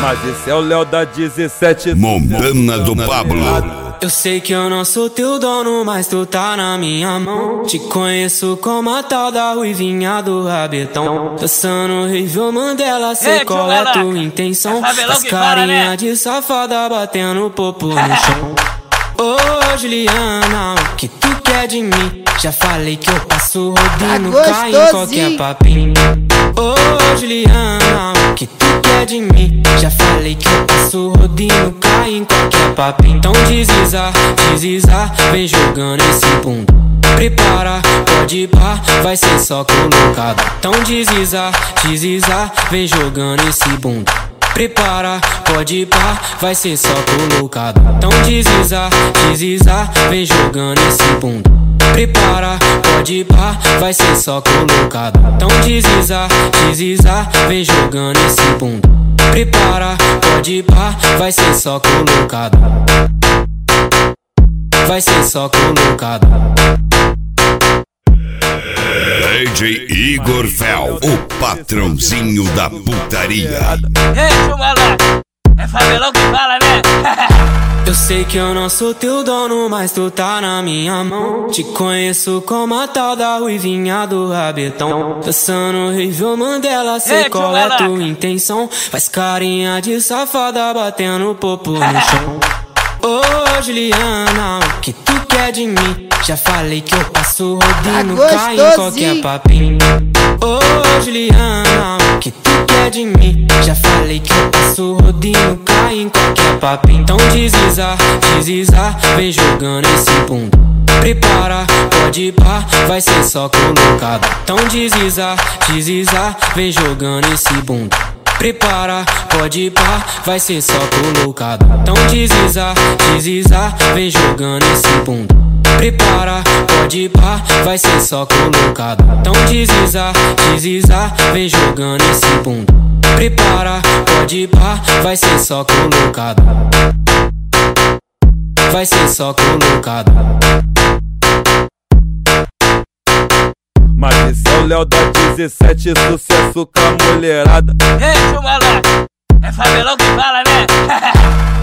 Mas esse é o Léo da 17 Montana do Pablo. Eu sei que eu não sou teu dono, mas tu tá na minha mão. Te conheço como a tal da ruivinha do rabetão. Dançando horrível Mandela, sei qual é tua intenção. As carinha de safada batendo popo no chão. Ô Juliana, o que tu quer de mim? Já falei que eu passo rodinho, cai em qualquer papinho. Ô Juliana, o que tu quer de mim? Já falei que eu passo rodinho, cai em qualquer papinho. Então deslizar, vem jogando esse bunda. Prepara, pode ir pá, vai ser só colocado. Então deslizar, vem jogando esse bunda. Prepara, pode ir pá, vai ser só colocado. Então deslizar, vem jogando esse bunda. Prepara, pode ir pá, vai ser só colocado. Então deslizar, vem jogando esse bunda. Prepara, pode ir pá, vai ser só colocado. Vai ser só colocado. DJ Igor Fel, o patrãozinho da putaria. Ei, chumalá, é favelão que fala, né? Eu sei que eu não sou teu dono, mas tu tá na minha mão. Te conheço como a tal da ruivinha do rabetão. Dançando horrível Mandela, sei qual é tua intenção. Faz carinha de safada batendo popo no chão. Ô Juliana, o que tu quer de mim? Já falei que eu passo rodinho, cai em qualquer papinho. Ô Juliana, o que tu quer de mim? Já falei que eu passo rodinho, cai em qualquer papinho. Então deslizar, vem jogando esse bunda. Prepara, pode ir pá, vai ser só colocado. Então deslizar, vem jogando esse bunda. Prepara, pode ir pá, vai ser só colocado. Então deslizar, vem jogando esse bunda. Prepara, pode ir pá, vai ser só colocado. Então deslizar, vem jogando esse bunda. Prepara, pode ir pá, vai ser só colocado. Vai ser só colocado. Mas esse é o Léo da 17, sucesso com a mulherada. Ei, chumalá, é favelão que fala, né?